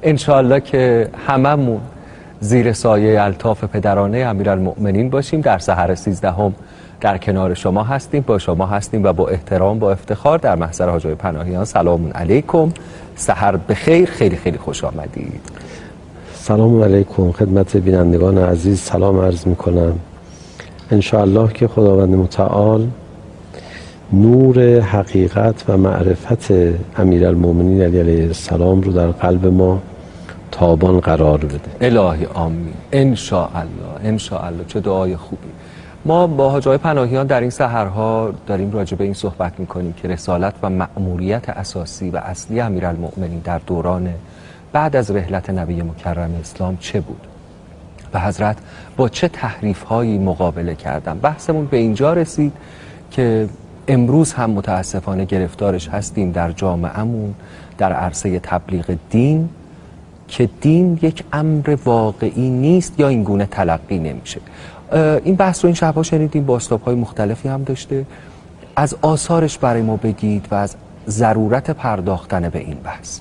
انشاءالله که هممون زیر سایه الطاف پدرانه امیرالمؤمنین باشیم. در سحر 13 در کنار شما هستیم، با شما هستیم و با احترام با افتخار در محضر حاج آقای پناهیان سلام علیکم، سحر بخیر، خیلی خیلی خوش آمدید. سلام علیکم خدمت بینندگان عزیز، سلام عرض میکنم. انشاءالله که خداوند متعال نور حقیقت و معرفت امیرالمؤمنین علیه السلام رو در قلب ما تابان قرار بده. الهی آمین. انشاءالله چه دعای خوبی. ما با حاج آقای پناهیان در این سحرها داریم راجع به این صحبت میکنیم که رسالت و مأموریت اساسی و اصلی امیرالمؤمنین در دوران بعد از رحلت نبی مکرم اسلام چه بود و حضرت با چه تحریف‌هایی مقابله کردن. بحثمون به اینجا رسید که امروز هم متاسفانه گرفتارش هستیم در جامعهمون، در عرصه تبلیغ دین، که دین یک امر واقعی نیست یا این گونه تلقی نمیشه. این بحث رو این شب‌ها شنیدیم، بازتاب‌های مختلفی هم داشته. از آثارش برای ما بگید و از ضرورت پرداختن به این بحث.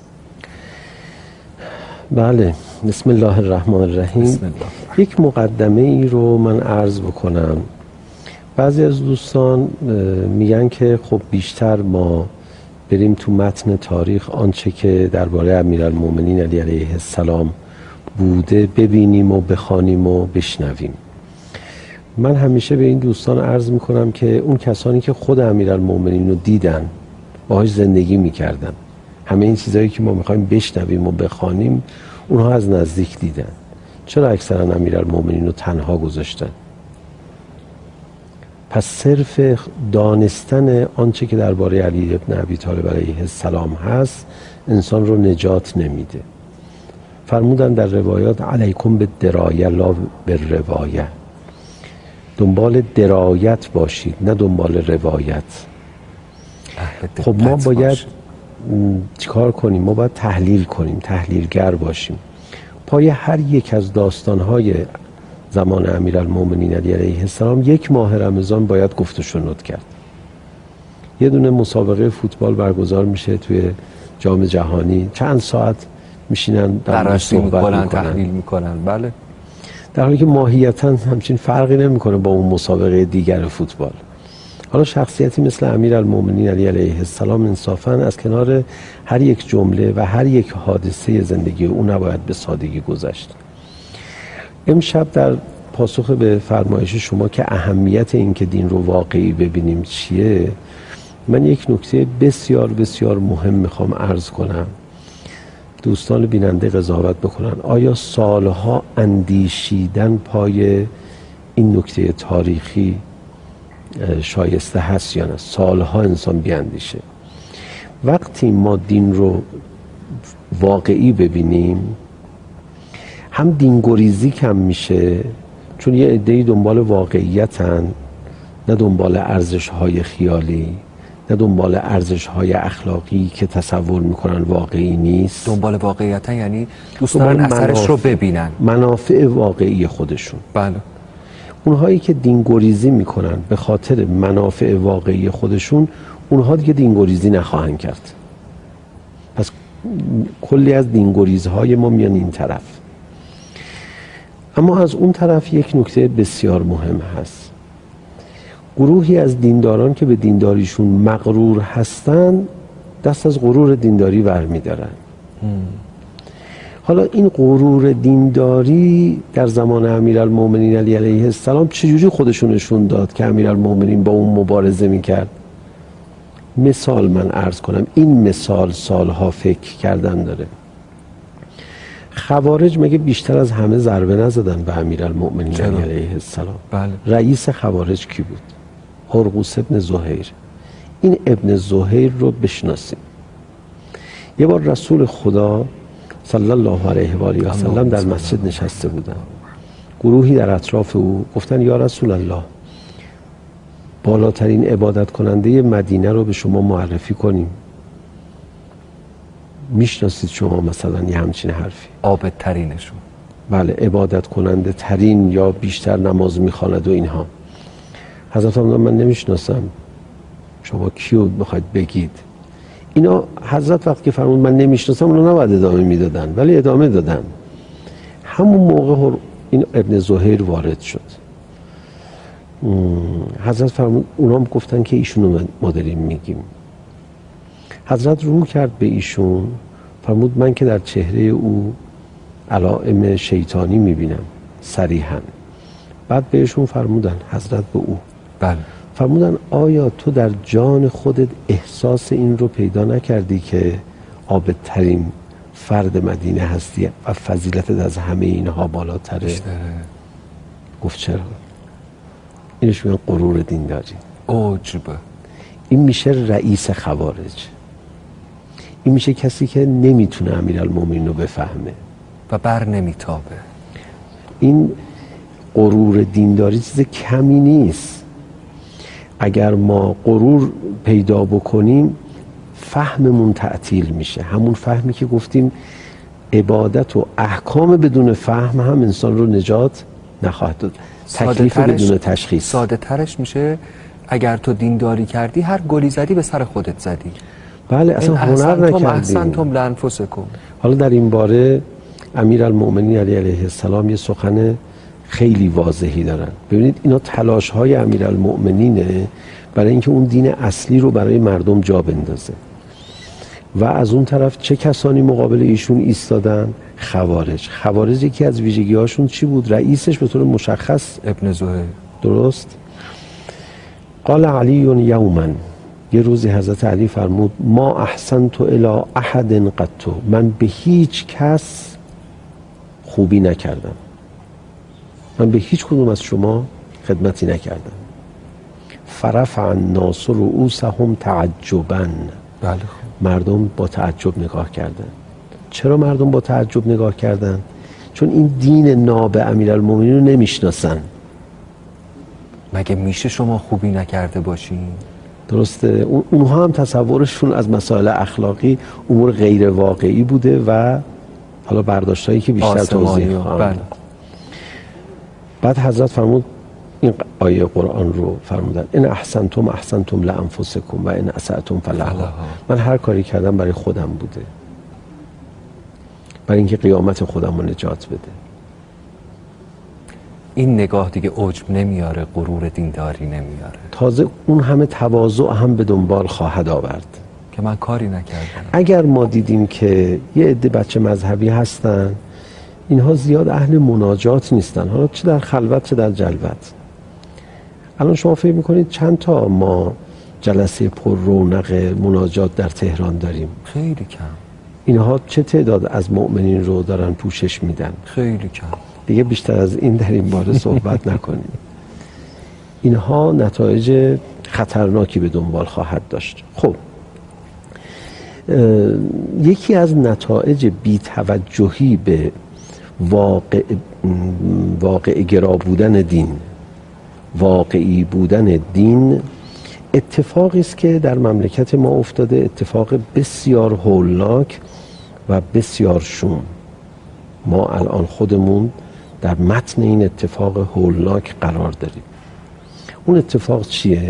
بله، بسم الله الرحمن الرحیم. یک مقدمه ای رو من عرض بکنم. بعضی از دوستان میگن که خب بیشتر ما بریم تو متن تاریخ، آنچه که درباره امیرالمؤمنین علیه السلام بوده ببینیم و بخوانیم و بشنویم. من همیشه به این دوستان عرض میکنم که اون کسانی که خود امیرالمؤمنین رو دیدن، باهاش زندگی میکردن، همه این چیزایی که ما میخوایم بشنویم و بخوانیم اونها از نزدیک دیدن، چرا اکثرا امیرالمؤمنین رو تنها گذاشتن؟ پس صرف دانستن آنچه که درباره علی ابن ابی طالب علیه السلام هست انسان رو نجات نمیده. فرمودن در روایات علیکم به درایه لا به روایه، دنبال درایت باشید نه دنبال روایت. خب ما باید چیکار کنیم؟ ما باید تحلیل کنیم، تحلیلگر باشیم. پای هر یک از داستانهای زمان امیرالمؤمنین علیه السلام یک ماه رمضان باید گفت و شنود کرد. یه دونه مسابقه فوتبال برگزار میشه توی جام جهانی، چند ساعت میشینن بررسی میکنن، تحلیل میکنن. بله، در حالی که ماهیتاً همچین فرقی نمیکنه با اون مسابقه دیگر فوتبال. حالا شخصیتی مثل امیرالمؤمنین علیه السلام انصافاً از کنار هر یک جمله و هر یک حادثه زندگی او نباید به سادگی گذشت. امشب در پاسخ به فرمایش شما که اهمیت این که دین رو واقعی ببینیم چیه، من یک نکته بسیار بسیار مهم میخوام عرض کنم، دوستان بیننده قضاوت بکنن. آیا سالها اندیشیدن پای این نکته تاریخی شایسته هست یا نه؟ سالها انسان بیاندیشه. وقتی ما دین رو واقعی ببینیم هم دینگریزی کم میشه، چون یه عده‌ای دنبال واقعیتن، نه دنبال ارزش‌های خیالی، نه دنبال ارزش‌های اخلاقی که تصور میکنن واقعی نیست. دنبال واقعیتن یعنی دوست دارن اثرش رو ببینن، منافع واقعی خودشون. بله. اونهایی که دینگریزی میکنن به خاطر منافع واقعی خودشون، اونها دیگه دینگریزی نخواهند کرد. پس کلی از دینگریزهای ما میان این طرف. اما از اون طرف یک نکته بسیار مهم هست. گروهی از دینداران که به دینداریشون مغرور هستن دست از غرور دینداری برمی‌دارن. حالا این غرور دینداری در زمان امیرالمؤمنین علیه السلام چجوری خودشون نشون داد که امیرالمؤمنین با اون مبارزه میکرد؟ مثال من عرض کنم، این مثال سالها فکر کردن داره. خوارج مگه بیشتر از همه ضربه نزدن به امیرالمؤمنین علیه السلام؟ بله. رئیس خوارج کی بود؟ هرقوس ابن زهیر. این ابن زهیر رو بشناسیم. یه بار رسول خدا صلی الله علیه و آله و سلم در مسجد نشسته بودن. گروهی در اطراف او گفتن یا رسول الله، بالاترین عبادت کننده مدینه رو به شما معرفی کنیم. میشناسید شما مثلا یه همچین حرفی؟ عابدترینشون. بله، عبادت کننده ترین یا بیشتر نماز میخواند و اینها. حضرت فرمودن من نمیشناسم، شما کیو میخواید بگید؟ اینا حضرت وقتی که فرمود من نمیشناسم، اونا نباید ادامه میدادن، ولی ادامه دادن. همون موقع این ابن زهیر وارد شد. حضرت فرمود اونا هم گفتن که ایشونو ما داریم میگیم. حضرت رو کرد به ایشون، فرمود من که در چهره او علائم شیطانی میبینم صریحا. بعد بهشون فرمودن، حضرت به او بله، فرمودن آیا تو در جان خودت احساس این رو پیدا نکردی که عابدترین فرد مدینه هستی و فضیلتت از همه اینها بالاتره؟ گفت چرا؟ اینش میگن غرور دینداری، عجب. این میشه رئیس خوارج، این میشه کسی که نمیتونه امیرالمومنین رو بفهمه و بر نمیتابه. این غرور دینداری چیز کمی نیست. اگر ما غرور پیدا بکنیم فهممون تعطیل میشه، همون فهمی که گفتیم عبادت و احکام بدون فهم هم انسان رو نجات نخواهد داد. تکلیف بدون تشخیص. ساده ترش میشه اگر تو دینداری کردی هر گلی زدی به سر خودت زدی. بله، اصلا هنر نکردی. احسنتم لانفسکم. حالا در این باره امیرالمؤمنین علیه السلام یه سخن خیلی واضحی دارن. ببینید اینا تلاش های امیرالمؤمنینه برای اینکه اون دین اصلی رو برای مردم جا بندازه و از اون طرف چه کسانی مقابل ایشون ایستادن؟ خوارج یکی از ویژگی هاشون چی بود؟ رئیسش به طور مشخص ابن زهیر. درست؟ قال علی یوما، یه روزی حضرت علی فرمود ما احسنت الی احد قط، من به هیچ کس خوبی نکردم، من به هیچ کدوم از شما خدمتی نکردم. فرفع الناس رؤوسهم تعجبا، بله، مردم با تعجب نگاه کردن. چرا مردم با تعجب نگاه کردن؟ چون این دین ناب امیرالمومنین رو نمیشناسن. مگه میشه شما خوبی نکرده باشین؟ درسته. اونها هم تصورشون از مسائل اخلاقی امور غیر واقعی بوده و حالا برداشتایی که بیشتر توضیح خواهم. بله. بعد حضرت فرمود این آیه قرآن رو فرمودن ان احسنتم احسنتم لانفسکم و ان اسأتم فلها. من هر کاری کردم برای خودم بوده، برای اینکه قیامت خودم رو نجات بده. این نگاه دیگه عجب نمیاره، غرور دینداری نمیاره، تازه اون همه تواضع هم به دنبال خواهد آورد که من کاری نکردم. اگر ما دیدیم که یه عده بچه مذهبی هستن، اینها زیاد اهل مناجات نیستن، حالا چه در خلوت چه در جلوت. الان شما فکر میکنید چند تا ما جلسه پر رونق مناجات در تهران داریم؟ خیلی کم. اینها چه تعداد از مؤمنین رو دارن پوشش میدن؟ خیلی کم. دیگه بیشتر از این در این باره صحبت نکنیم. اینها نتایج خطرناکی به دنبال خواهد داشت. خب یکی از نتایج بی‌توجهی به واقع گرا بودن دین، واقعی بودن دین، اتفاقی است که در مملکت ما افتاده، اتفاق بسیار هولناک و بسیار شوم. ما الان خودمون در متن این اتفاق هولناک قرار داریم. اون اتفاق چیه؟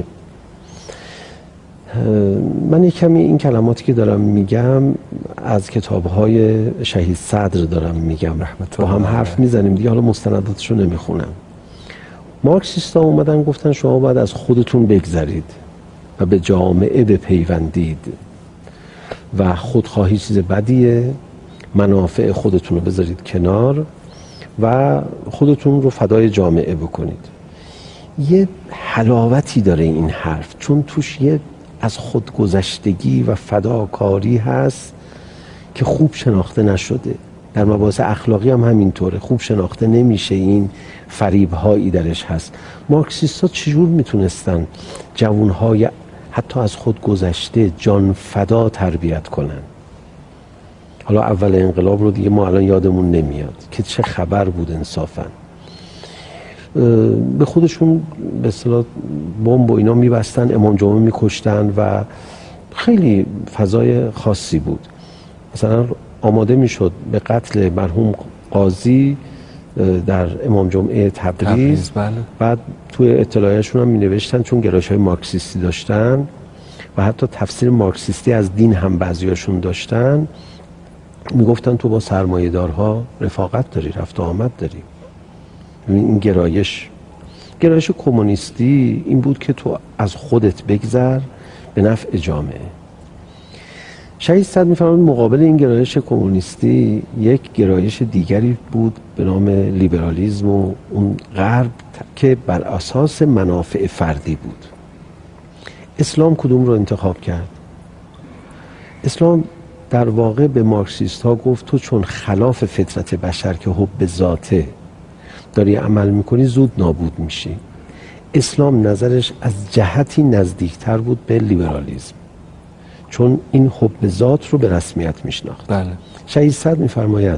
من یک کمی این کلماتی که دارم میگم از کتاب‌های شهید صدر دارم میگم، با هم حرف میزنیم دیگه، حالا مستنداتش رو نمیخونم. مارکسیستا اومدن گفتن شما باید از خودتون بگذرید و به جامعه بپیوندید و خودخواهی چیز بدیه، منافع خودتون رو بذارید کنار و خودتون رو فدای جامعه بکنید. یه حلاوتی داره این حرف، چون توش یه از خودگذشتگی و فداکاری هست که خوب شناخته نشده. در مباحث اخلاقی هم همینطوره، خوب شناخته نمیشه، این فریب‌هایی درش هست. مارکسیستا چجور میتونستن جوانهای حتی از خود گذشته جان فدا تربیت کنن؟ حالا اول انقلاب رو دیگه ما الان یادمون نمیاد که چه خبر بود انصافا. به خودشون به اصطلاح بمب و اینا میبستن، امام جمعه میکشتن و خیلی فضای خاصی بود. مثلا آماده میشد به قتل مرحوم قاضی در امام جمعه تبریز. بله. بعد توی اطلاعیه‌شون هم مینوشتن چون گرایش‌های مارکسیستی داشتن، و حتی تفسیر مارکسیستی از دین هم بعضیاشون داشتن، میگفتن تو با سرمایه‌دارها رفاقت داری، رفت و آمد داری. این گرایش کمونیستی این بود که تو از خودت بگذر به نفع جامعه. شهید صدر می‌فرماید مقابل این گرایش کمونیستی یک گرایش دیگری بود به نام لیبرالیسم و اون غرب که بر اساس منافع فردی بود. اسلام کدوم رو انتخاب کرد؟ اسلام در واقع به مارکسیست ها گفت تو چون خلاف فطرت بشر که حب ذاته داری عمل میکنی زود نابود میشی. اسلام نظرش از جهتی نزدیکتر بود به لیبرالیسم، چون این حب ذات رو به رسمیت میشناخت. بله. شهید صدر میفرماید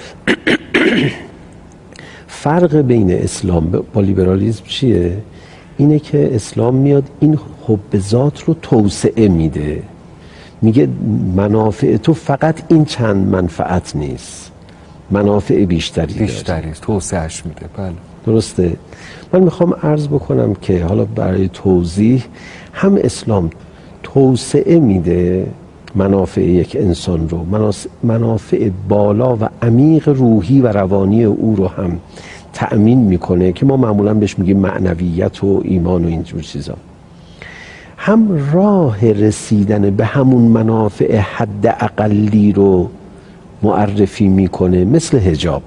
فرق بین اسلام با لیبرالیسم چیه؟ اینه که اسلام میاد این حب ذات رو توسعه میده، میگه منافع تو فقط این چند منفعت نیست، منافع بیشتری است، توسعهش میده. بله درسته. من میخوام عرض بکنم که حالا برای توضیح، هم اسلام توسعه میده منافع یک انسان رو، منافع بالا و عمیق روحی و روانی او رو هم تأمین میکنه که ما معمولا بهش میگیم معنویت و ایمان و اینجور چیزا. هم راه رسیدن به همون منافع حد اقلی رو معرفی میکنه، مثل حجاب.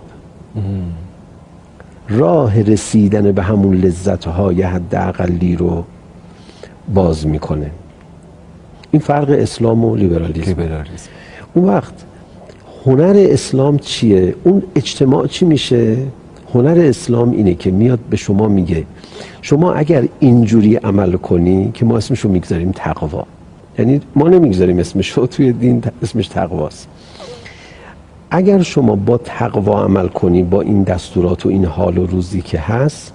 راه رسیدن به همون لذت‌های حد اقلی رو باز میکنه. این فرق اسلام و لیبرالیسم. اون وقت هنر اسلام چیه؟ اون اجتماع چی میشه؟ هنر اسلام اینه که میاد به شما میگه شما اگر اینجوری عمل کنی، که ما اسمشو میگذاریم تقوا، یعنی ما نمیگذاریم اسمشو، توی دین اسمش تقواست. اگر شما با تقوا عمل کنی، با این دستورات و این حال و روزی که هست،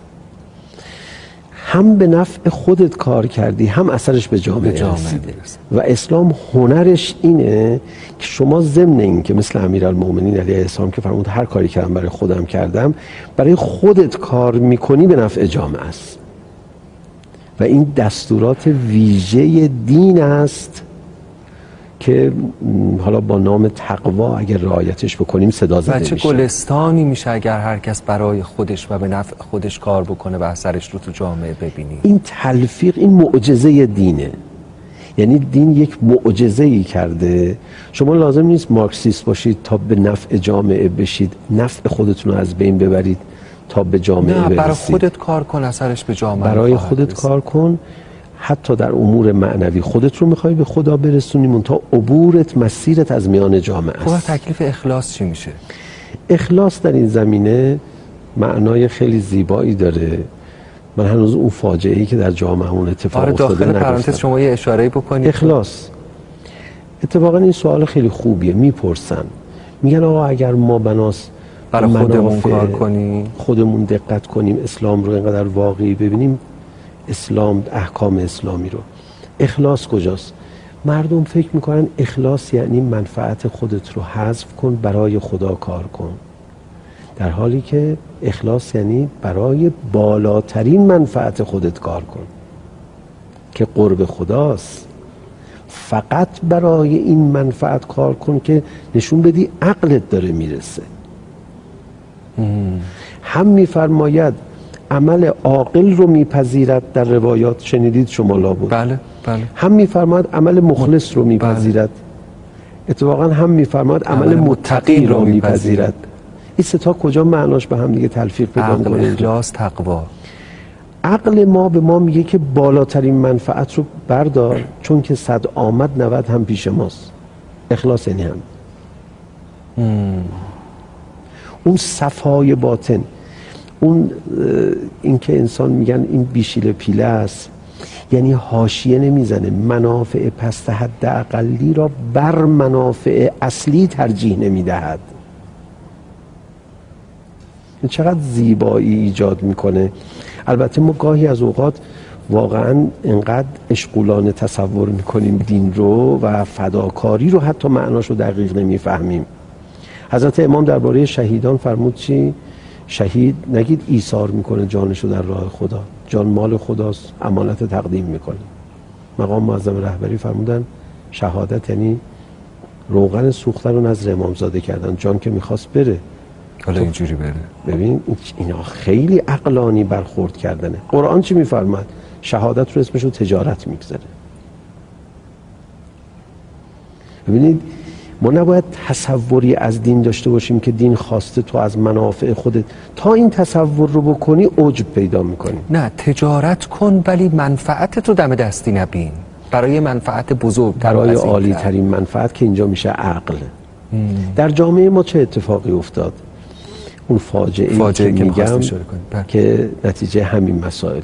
هم به نفع خودت کار کردی، هم اثرش به جامعه رسیده. و اسلام هنرش اینه که شما ضمن این که مثل امیرالمومنین علیه السلام که فرمود هر کاری کردم برای خودم کردم، برای خودت کار میکنی به نفع جامعه است. و این دستورات ویژه دین است که حالا با نام تقوا اگر رعایتش بکنیم صدا زده میشه. چه گلستانی میشه اگر هر کس برای خودش و به نفع خودش کار بکنه و اثرش رو تو جامعه ببینی. این تلفیق، این معجزه دینه. یعنی دین یک معجزه‌ای کرده. شما لازم نیست مارکسیست باشید تا به نفع جامعه بشید، نفع خودتون رو از بین ببرید تا به جامعه برسید. برای خودت کار کن، اثرش به جامعه. برای خودت کار کن، حتی در امور معنوی خودت رو میخوای به خدا برسونی، تا عبورت مسیرت از میان جامعه است. خب تکلیف اخلاص چی میشه؟ اخلاص در این زمینه معنای خیلی زیبایی داره. من هنوز اون فاجعه‌ای که در جامعهمون اتفاق افتاده داخل پرانتز شما یه اشاره‌ای بکنید. اخلاص اتفاقا این سوال خیلی خوبیه. میپرسن، میگن آقا اگر ما بناس برای خودمون کار کنیم، خودمون دقت کنیم، اسلام رو اینقدر واقعی ببینیم، اسلام احکام اسلامی رو، اخلاص کجاست؟ مردم فکر میکنن اخلاص یعنی منفعت خودت رو حذف کن، برای خدا کار کن، در حالی که اخلاص یعنی برای بالاترین منفعت خودت کار کن که قرب خداست. فقط برای این منفعت کار کن که نشون بدی عقلت داره میرسه. هم میفرماید عمل عاقل رو میپذیرد، در روایات شنیدید شما لابد. بله بله. هم میفرماید عمل مخلص رو میپذیرد. اتفاقا هم میفرماید عمل متقی رو میپذیرد. این سه تا کجا معناش به هم دیگه تلفیق پیدا می‌کنه؟ عقل، اخلاص، تقوا. عقل ما به ما میگه که بالاترین منفعت رو بردار، چون که 100 آمد 90 هم پیش ماست. اخلاص یعنی هم اون صفای باطن، اون این که انسان میگن این بیشیل پیله است، یعنی حاشیه نمیزنه، منافع پست حد اقلی را بر منافع اصلی ترجیح نمیدهد. چقدر زیبایی ایجاد میکنه. البته ما گاهی از اوقات واقعا انقدر اشغولانه تصور میکنیم دین رو و فداکاری رو، حتی معناش رو دقیق نمیفهمیم. حضرت امام درباره شهیدان فرمود چی؟ شهید نگید ایثار میکنه جانشو در راه خدا، جان مال خداست، امانت تقدیم میکنه. مقام معظم رهبری فرمودن شهادت یعنی روغن سوخته رو نظر امامزاده کردن، جان که میخواست بره حالا اینجوری بره. ببین اینا خیلی عقلانی برخورد کردنه. قرآن چی میفرماد؟ شهادت رو اسمش رو تجارت میگذاره. ببینید ما نباید تصوری از دین داشته باشیم که دین خواسته تو از منافع خودت، تا این تصور رو بکنی عجب پیدا میکنی. نه تجارت کن ولی منفعت تو دم دستی نبین، برای منفعت بزرگ، برای عالی ترین منفعت که اینجا میشه عقل. در جامعه ما چه اتفاقی افتاد؟ اون فاجعه که میگم که نتیجه همین مسائل.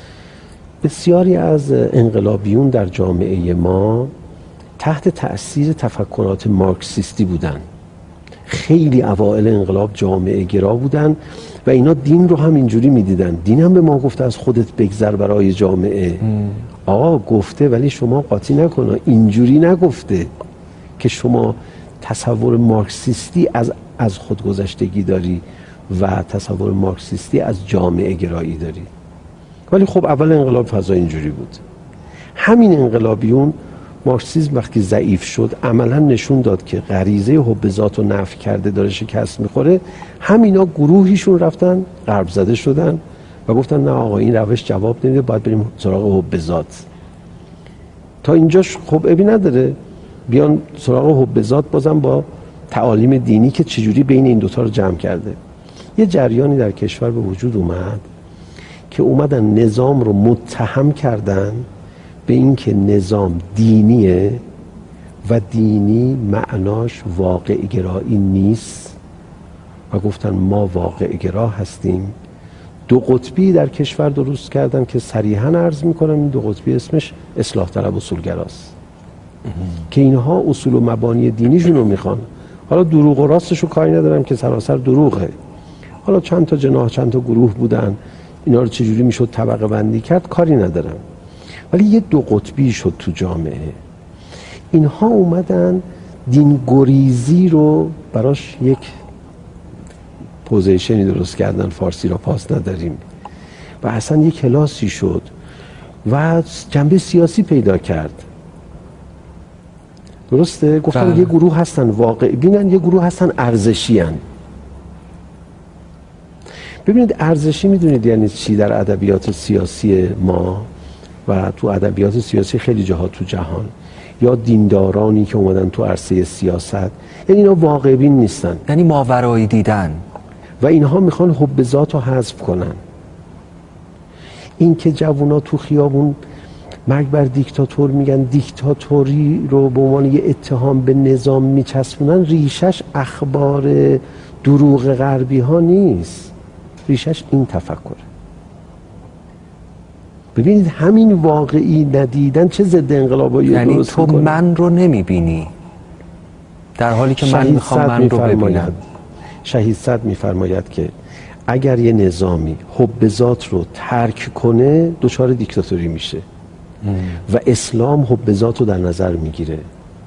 بسیاری از انقلابیون در جامعه ما تحت تأثیر تفکرات مارکسیستی بودن. خیلی اوائل انقلاب جامعه گرا بودن و اینا دین رو هم اینجوری میدیدن. دین هم به ما گفته از خودت بگذر برای جامعه. آقا گفته ولی شما قاطی نکنه، اینجوری نگفته که شما تصور مارکسیستی از خودگذشتگی داری و تصور مارکسیستی از جامعه گرایی داری. ولی خب اول انقلاب فضا اینجوری بود. همین انقلابیون مارکسیسم وقتی ضعیف شد عملا نشون داد که غریزه حب ذات رو نفی کرده داره شکست میخوره. همینا گروهیشون رفتن غرب زده شدن و گفتن نه آقا این روش جواب نمیده، باید بریم سراغ حب ذات. تا اینجاش خب ابی نداره بیان سراغ حب ذات، بازم با تعالیم دینی که چجوری بین این دوتا رو جمع کرده. یه جریانی در کشور به وجود اومد که اومدن نظام رو متهم کردن به این که نظام دینیه و دینی معناش واقع گرایی نیست و گفتن ما واقع گرا هستیم. دو قطبی در کشور درست کردن که صریحاً عرض میکنم این دو قطبی اسمش اصلاح طلب اصولگراست که اینها اصول و مبانی دینیشون رو میخوان. حالا دروغ و راستش رو کاری ندارم که سراسر دروغه. حالا چند تا جناح چند تا گروه بودن، اینا رو چجوری میشد طبقه بندی کرد کاری ندارم، ولی یه دو قطبی شد تو جامعه. اینها اومدن دین گریزی رو براش یک پوزیشنی درست کردن، فارسی را پاس نداریم، و اصلا یک کلاسی شد و جنبه سیاسی پیدا کرد. درسته؟ گفتن یه گروه هستن واقع بینن، یه گروه هستن ارزشی هن. ببینید ارزشی میدونید یعنی چی در ادبیات سیاسی ما و تو ادبیات سیاسی خیلی جاها تو جهان، یا دیندارانی که اومدن تو عرصه سیاست، یعنی اینا واقع بین نیستن، یعنی ماورایی دیدن و اینها میخوان حب ذات رو حذف کنن. این که جوونا تو خیابون مرگ بر دیکتاتور میگن، دیکتاتوری رو به عنوان یه اتهام به نظام میچسبونن، ریشش اخبار دروغ غربی ها نیست، ریشش این تفکره. ببینید همین واقعی ندیدن چه ضد انقلابایی یعنی درست تو میکنه. من رو نمیبینی در حالی که من میخوام من رو ببینم. شهید صدر میفرماید که اگر یه نظامی حب ذات رو ترک کنه دچار دیکتاتوری میشه و اسلام حب ذات رو در نظر میگیره،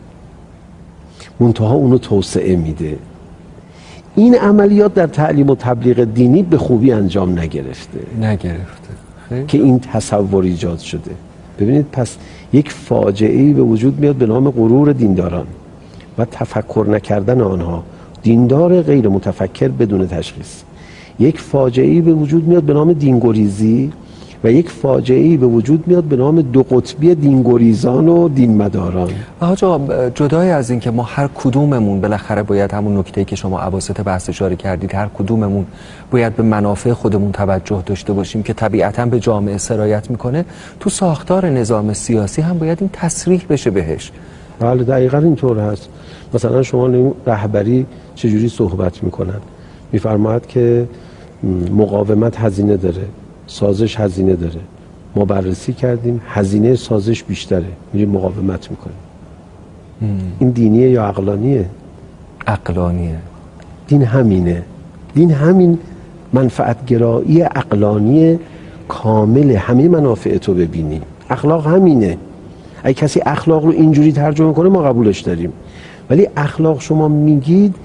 منتها اونو توسعه میده. این عملیات در تعلیم و تبلیغ دینی به خوبی انجام نگرفته که این تصور ایجاد شده. ببینید پس یک فاجعه‌ای به وجود میاد به نام غرور دینداران و تفکر نکردن آنها، دیندار غیر متفکر بدون تشخیص. یک فاجعه‌ای به وجود میاد به نام دینگریزی و یک فاجعه‌ای به وجود میاد به نام دو قطبی دینگریزان و دینمداران. حاج آقا جدای از این که ما هر کدوممون بالاخره باید همون نکته‌ای که شما اواسط بحث اشاره کردید، هر کدوممون باید به منافع خودمون توجه داشته باشیم که طبیعتاً به جامعه سرایت میکنه، تو ساختار نظام سیاسی هم باید این تصریح بشه بهش. بله دقیقاً اینطور هست. مثلا شما رهبری چجوری صحبت میکنن؟ میفرماید که مقاومت هزینه داره، سازش هزینه داره، ما بررسی کردیم هزینه سازش بیشتره، میریم مقاومت میکنیم. این دینیه یا عقلانیه؟ عقلانیه. دین همینه. دین همین منفعت گرایی عقلانی کامل، همه منافع تو ببینی. اخلاق همینه. اگه کسی اخلاق رو اینجوری ترجمه کنه ما قبولش داریم، ولی اخلاق شما میگید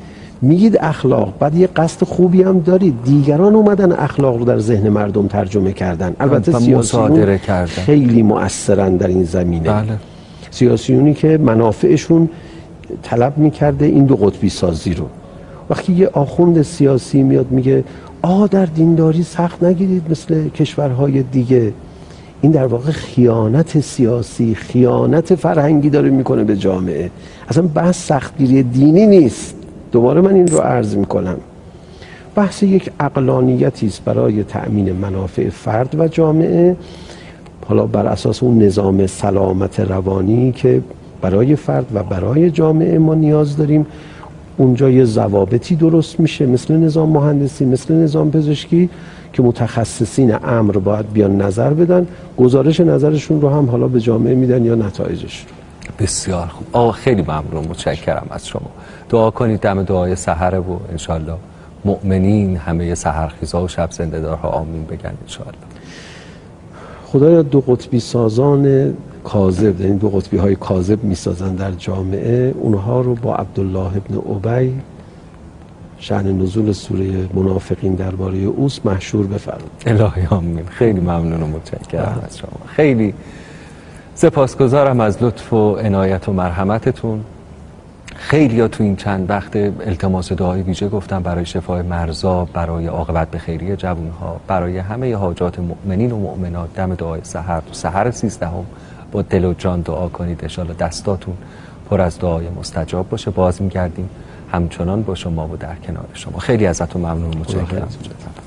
میگید اخلاق، بعد یه قصد خوبی هم دارید، دیگران اومدن اخلاق رو در ذهن مردم ترجمه کردن. البته سیاسیون خیلی مؤثرن در این زمینه. بله. سیاسیونی که منافعشون طلب میکرده این دو قطبی سازی رو. وقتی یه آخوند سیاسی میاد میگه در دینداری سخت نگیرید مثل کشورهای دیگه، این در واقع خیانت سیاسی، خیانت فرهنگی داره میکنه به جامعه. اصلا بحث سختگیری دینی نیست، دوباره من این رو عرض میکنم، بحث یک عقلانیتی است برای تأمین منافع فرد و جامعه، حالا بر اساس اون نظام سلامت روانی که برای فرد و برای جامعه ما نیاز داریم. اونجا یه ضوابطی درست میشه، مثل نظام مهندسی، مثل نظام پزشکی، که متخصصین امر باید بیان نظر بدن، گزارش نظرشون رو هم حالا به جامعه میدن یا نتایجش رو. بسیار خوب. خیلی ممنون، متشکرم از شما. دعا کنید دم دعای سحر و انشالله مؤمنین همه سحرخیزا و شب زنده‌دارها آمین بگن انشالله. خدایا دو قطبی سازان کاذب، یعنی دو قطبی های کاذب میسازن در جامعه، اونها رو با عبدالله ابن ابی شأن نزول سوره منافقین درباره اوس محشور بفرمایید. الهی آمین. خیلی ممنون و متشکرم از شما. خیلی سپاسگزارم از لطف و عنایت و مرحمتتون. خیلی‌ها تو این چند وقت التماس دعای ویژه گفتم برای شفای مرضا، برای عاقبت به خیری جوانها، برای همه حاجات مؤمنین و مؤمنات. دم دعای سحر، تو سحر 13 با دل و جان دعا کنید، ان شاءالله دستاتون پر از دعای مستجاب باشه. باز می‌گردیم همچنان با شما و در کنار شما. خیلی ازتون ممنون و متشکرم.